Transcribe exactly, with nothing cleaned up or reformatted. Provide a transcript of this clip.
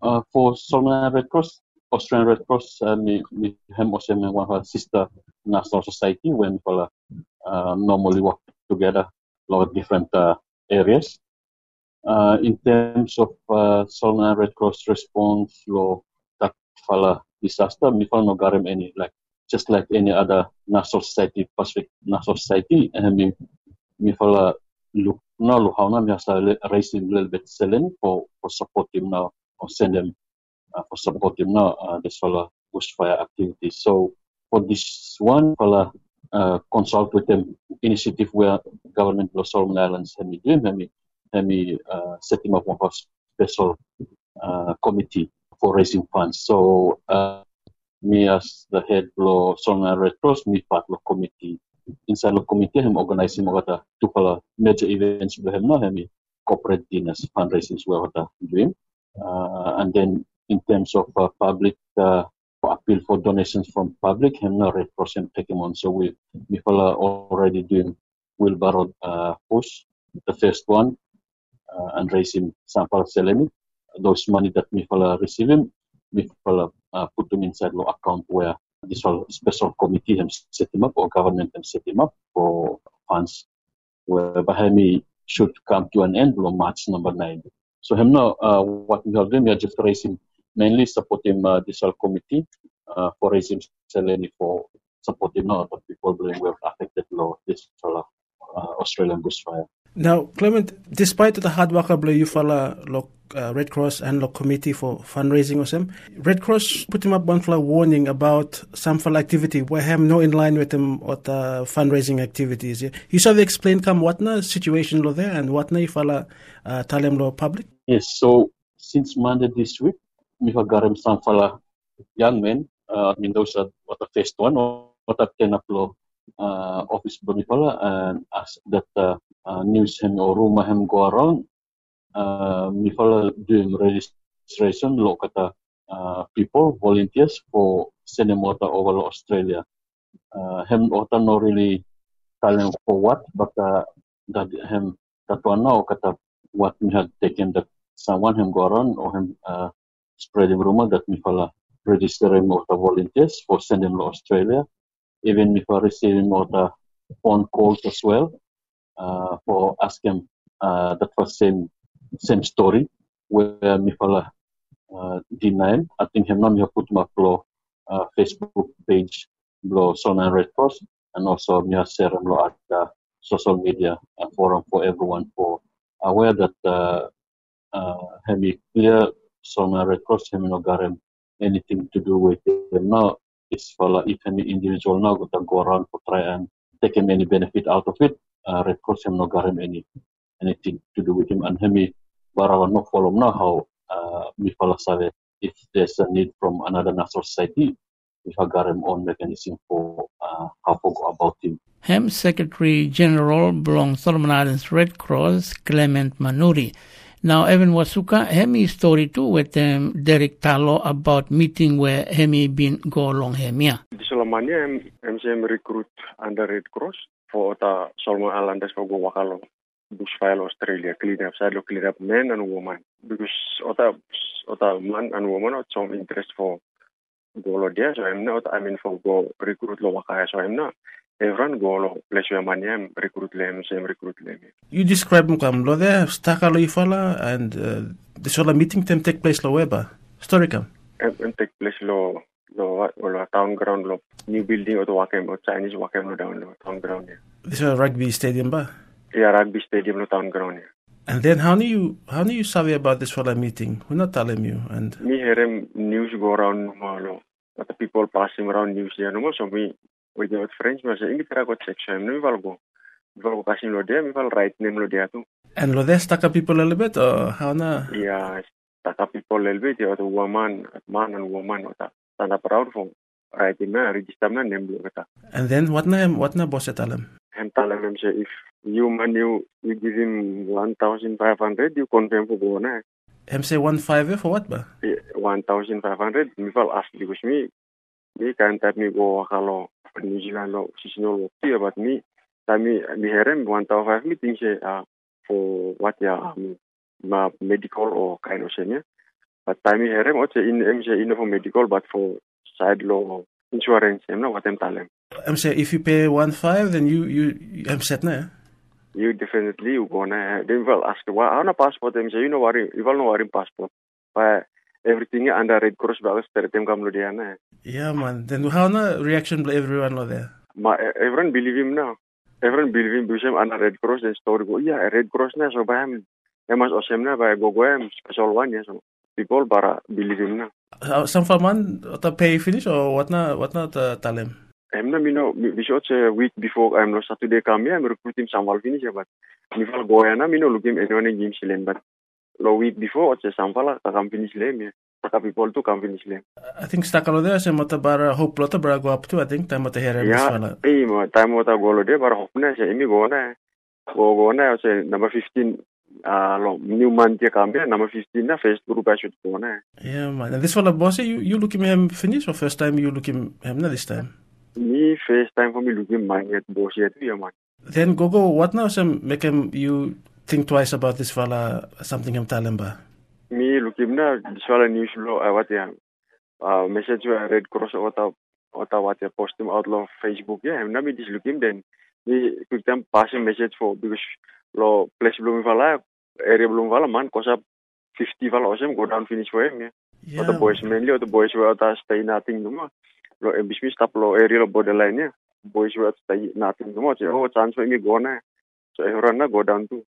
Uh, for Solomon Red Cross, Australian Red Cross, uh, me, me, hem also me one of our sister national society when we uh, normally work together a lot of different uh, areas. Uh, in terms of uh, Solomon Red Cross response, lo that fala disaster, me fala no garem any like just like any other national society, Pacific national society, and me me fala look now look how now me has raising a little bit selling for for support him now or send them uh, for support him now uh, this fella bushfire activities. So for this one fella uh, consult with them initiative where government of Solomon Islands have me doing have me have me uh, set him up one of special uh, committee for raising funds. So uh, me as the head of Solomon Red Cross, me part of committee. Inside the committee, I'm organizing what two fella major events we have now have me corporate dinners, fundraising we are doing. Uh, and then in terms of uh, public uh, appeal for donations from public, I'm not Red Cross and taking on. So we we are already doing wheelbarrow uh, push, the first one, uh, and raising sample selling. Those money that we are receiving, we will uh, put them inside the account where this special committee has set them up or government has set them up for funds whereby me should come to an end on March number nine. So him now, uh, what we are doing, we are just raising, mainly supporting uh, this committee uh, for raising salary for supporting uh, the people who were affected by this uh, Australian bushfire. Now, Clement, despite the hard work of you follow look, uh, Red Cross and the committee for fundraising or some, Red Cross put him up one for a warning about some for activity where him no in line with them what the fundraising activities. Yeah? You saw the explain come what na situation lo there and what na you follow uh, tell them lo public? Yes, so since Monday this week, we have got some fella young men, uh, I mean those are what the first one or what I've up lo uh, office Bonifala and ask that uh, uh, news him or rumor him go around. Uh, we follow doing registration lo kata uh, people volunteers for sending water over Australia. Uh, him water no really telling for what, but uh, that him that one now kata what we had taken that someone him go around or him uh, spreading rumor that we follow registering water volunteers for sending to Australia. Even if we're receiving other phone calls as well uh, for asking uh, that was same same story where me fella uh, denied. I think him now put my flow uh, Facebook page below Solomon Red Cross and also me share him at the social media uh, forum for everyone for aware that uh, uh, him clear Solomon Red Cross him no got him anything to do with him now. It's for if any individual now got to go around to try and take him any benefit out of it. Uh, Red Cross him no got him any anything to do with him and him barawan no follow now how uh, me follow save if there's a need from another national society we have got him on mechanism for uh, how to go about him. Hem Secretary General belong Solomon Islands Red Cross Clement Manuri. Now, Evan Wasuka, Hemi story too with um, Derek Talo about meeting where Hemi been go along Hemia. Di Solomania, M C M recruit under Red Cross for the Solomon Islanders for go wakalo bushfire Australia clean up, side clean up men and women because other other man and woman have some interest for go there. So I'm not. I mean for go recruit lo wakaya. So I'm not. Everyone go lo place where money I'm recruit them, same recruit them. You describe them come lo there, staka lo ifala and uh, the solar meeting them take place lo weba. Story come. And, and take place lo lo lo town ground lo new building or the wakem or Chinese wakem lo down lo town ground. Yeah. This is a rugby stadium ba? Yeah, rugby stadium lo town ground. Yeah. And then how do you how do you savvy about this solar meeting? We're not telling you and. Me hear him news go around no lo. But the people passing around news there no more so me. With your friends, I say, "Ini kira got section. We will go. We will go kasih lo dia. We will write name lo dia tu." And lo there stuck people a little bit, or how na? Yeah, stuck people a little bit. Yeah, the woman, man and woman, ota. Stand up proud for writing na register na name lo kita. And then what na what na boss tell him? Him tell him say if you man you you give him one thousand five hundred, you confirm for go na. Him say one five for what ba? Yeah, one thousand five hundred. Me will ask because me me can't have me go kalau. New Zealand law, seasonal law, clear about me. Kami mi herem one thousand five meeting say uh, for what ya um, ma medical or kind of thing. But time here, I'm in M C in for medical, but for side law insurance, I'm not what I'm telling. I'm saying if you pay one five, then you you I'm set now. You definitely you gonna they will ask why I have a passport. I'm saying you know worry, you will know worry passport. But everything under Red Cross bagus dari tim kamu dia na. Yeah, man. Then how na reaction by everyone lo there? Ma everyone believe him now. Everyone believe him because under Red Cross and story go. Yeah, Red Cross na so by him. Emas osem na by go go him special one ya so. People bara believe him na. Uh, some for man to pay finish or what na what na to tell him? I'm na mino bishot a week before I'm no Saturday come here. I'm recruit him some finish but mifal go ya na mino look him anyone in James Lane but lo week before it's some fala takam finish lem. Taka people to come finish lem. I think stakalo there say mota bara hope lota bara go up to I think time mota here yeah eh mo time mota go lo de bara hope na say imi go na go go na say number fifteen uh lo new month ya come number fifteen na first group I should go na. Yeah man, and this one boss you you looking him finish or first time you looking him na this time? Me first time for me looking man yet boss yet yeah man. Then go go what now some make him you think twice about this fella something him tell him ba? Me looking na this fella news lo uh, what ya uh message to Red Cross or or what ya post him out lo Facebook yeah na me this looking then me quick time passing message for because lo place belum fella area belum fella man kosa fifty fella osem go down finish for him yeah. Yeah. Or the boys mainly or the boys were out stay nothing no more. Lo ambismi stop lo area lo borderline yeah. Boys were stay nothing no more. Oh chance for me go na. So everyone na go down too.